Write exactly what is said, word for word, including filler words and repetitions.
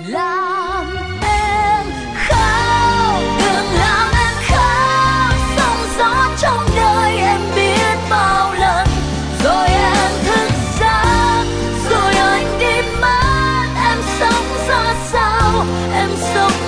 làm em khóc, đừng làm em khóc. Sóng gió trong đời em biết bao lần, rồi em thức giấc, rồi anh đi mất. Em sống ra sao, em sống